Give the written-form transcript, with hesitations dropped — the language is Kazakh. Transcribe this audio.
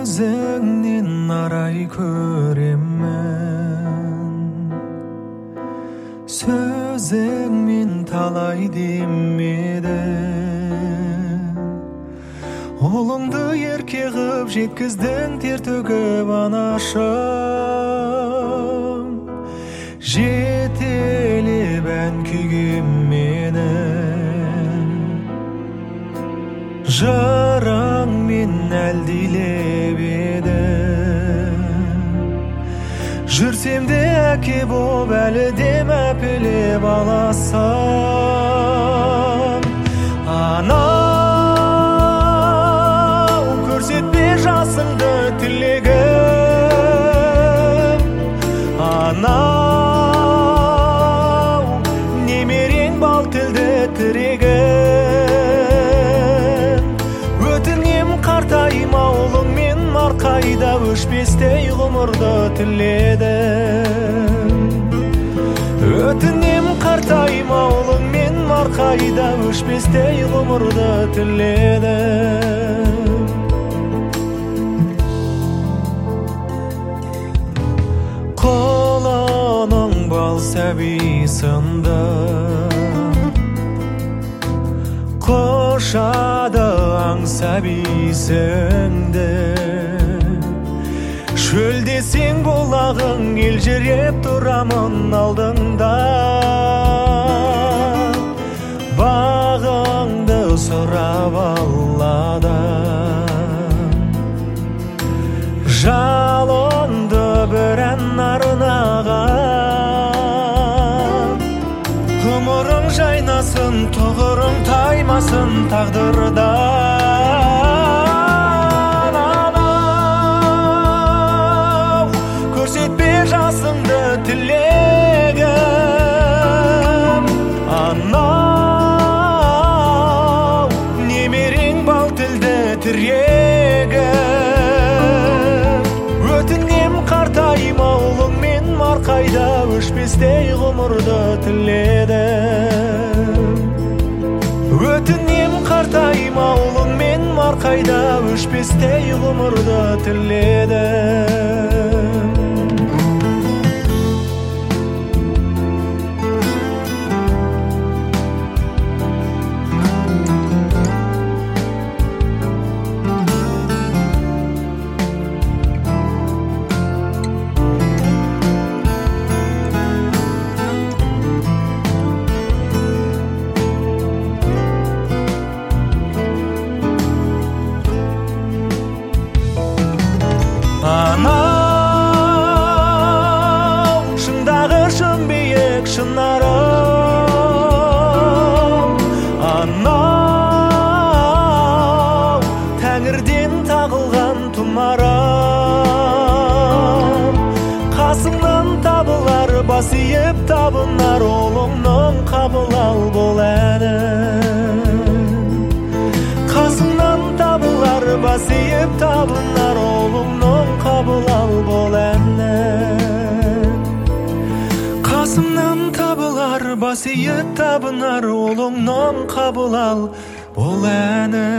көзіңнен арай көремін, сөзіңмен талай демеді. Ұлыңды ерке қып жеткіздің, тер төгіп анашым, жетелеп ән күйгем менің, жырыңмен әлдилеп едім. Жүрсем де әке боп әлі дем әпелеп аласам, анау көрсетпе жасыңды тілегім, анау немерең бал тілді тірегім. Өтінем қартайма ұлыңмен марқайда, өшпестей ғұмырды тіледім. Өтінем қартайма ұлыңмен марқайда, өшпестей ғұмырды тіледім. Қолының бал сәби сынды, құшады аң сәбисіңді. Шөлдесең бұлағың елжіреп тұрамын алдыңда, бағыңды сұрап алладан. Жалынды бір ән арнаған, ғұмырың жайнасын, тұғырың таймасын тағдырдан. Анау көрсетпе жасыңды тілегім, анау немерең бал тілді тірегім. Өтінем қартайма ұлыңмен марқайда, өшпестей ғұмырды тіледім. Өтінем қартайма ұлыңмен марқайда, өшпестей ғұмырды тіледім. Анау шыңдағы шын биік шынарым, анау тәңірден тағылған тұмарым. Қасыңнан табылар, бас иіп табынар, ұлыңның қабыл ал бұл әнін. Қасыңнан табылар, бас иіп табынар, ұлыңның қабыл ал бұл әнін. Қасымнан табылар, бас иіп табынар, ұлыңның қабыл ал бұл әнін.